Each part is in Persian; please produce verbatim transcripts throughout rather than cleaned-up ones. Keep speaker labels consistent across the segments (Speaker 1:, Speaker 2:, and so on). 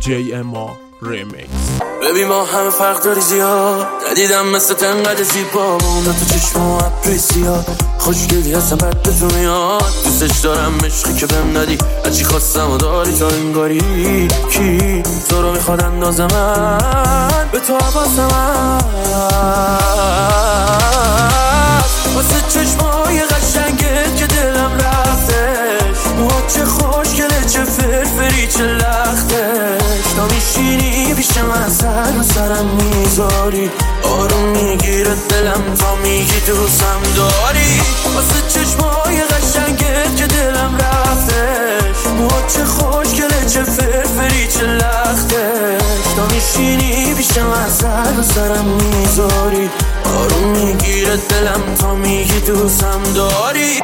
Speaker 1: جی اما ریمیکس.
Speaker 2: ببین ما همه فرق داری زیاد، ندیدم مثل تنقدر زیبا با اون تو چشم و ابروی سیاه. خوشگلی هستم بد به تو میاد، دوستش دارم عشقی که بهم دادی، هرچی خواستم و داری تا انگاری. کی تو رو میخواد اندازه من به تو حواسم هست، واسه چشمای قشنگت که دلم رفتش. موها چه خوشگله چه فرفری چه لختش، تا میشینی پیش من سر و سرم میذاری، آروم میگیره دلم تا میگی دوستم داری. واسه چشمای قشنگت که دلم رفتش، موها چه خوشگله چه فرفری چه لختش، تا میشینی پیش من سر و سرم میذاری، آروم میگیره دلم تا میگی دوستم داری.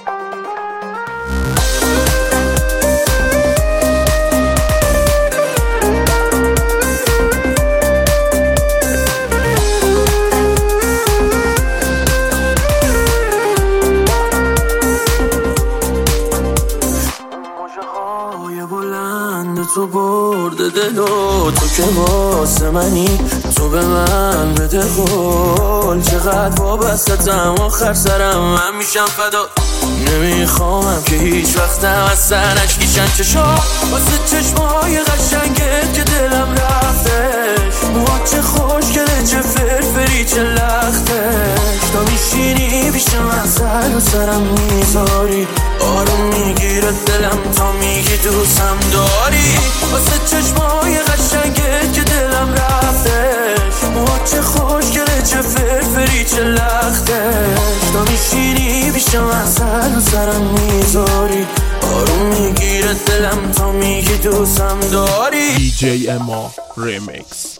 Speaker 2: تو برده دلو، تو که واسه منی، تو به من بده قول. چقدر وابستم آخر سرم من میشم فدا، نمیخوامم که هیچ وقتم از سر نشکیشن چشا. واسه چشمای قشنگت که دلم رفتش، موها چه خوشگله چه فرفری چه لختش، تا میشینی پیش من سر و سرم میذاری، آروم میگیره دلم تا میگی دوستم داری. واسه چشمای قشنگت که دلم رفتش، موها چه خوشگله چه فرفری چه لختش، تا میشینی پیش من سر و سرم میذاری، آروم میگیره دلم تا میگی دوستم داری.
Speaker 1: دی جی اما ریمیکس.